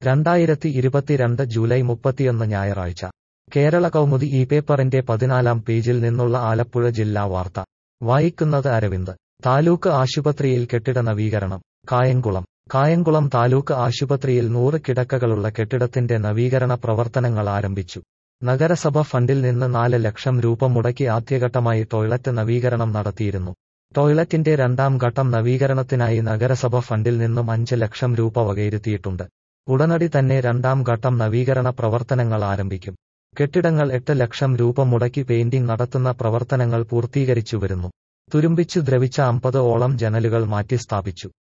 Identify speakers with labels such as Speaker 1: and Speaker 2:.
Speaker 1: 2022 July 31 ഞായറാഴ്ച കേരള കൗമുദി ഈ പേപ്പറിന്റെ 14-ാം പേജിൽ നിന്നുള്ള ആലപ്പുഴ ജില്ലാ വാർത്ത വായിക്കുന്നത് അരവിന്ദ്. താലൂക്ക് ആശുപത്രിയിൽ കെട്ടിട നവീകരണം. കായംകുളം താലൂക്ക് ആശുപത്രിയിൽ 100 കിടക്കകളുള്ള കെട്ടിടത്തിന്റെ നവീകരണ പ്രവർത്തനങ്ങൾ ആരംഭിച്ചു. നഗരസഭ ഫണ്ടിൽ നിന്ന് 4 ലക്ഷം രൂപ മുടക്കി ആദ്യഘട്ടമായി ടോയ്ലറ്റ് നവീകരണം നടത്തിയിരുന്നു. ടോയ്ലറ്റിന്റെ രണ്ടാം ഘട്ടം നവീകരണത്തിനായി നഗരസഭ ഫണ്ടിൽ നിന്നും 5 ലക്ഷം രൂപ വകയിരുത്തിയിട്ടുണ്ട്. ഉടനടി തന്നെ രണ്ടാം ഘട്ടം നവീകരണ പ്രവർത്തനങ്ങൾ ആരംഭിക്കും. കെട്ടിടങ്ങൾ 8 ലക്ഷം രൂപ മുടക്കി പെയിന്റിംഗ് നടത്തുന്ന പ്രവർത്തനങ്ങൾ പൂർത്തീകരിച്ചു വരുന്നു. തുരുമ്പിച്ചു ദ്രവിച്ച 50 ഓളം ജനലുകൾ മാറ്റി സ്ഥാപിച്ചു.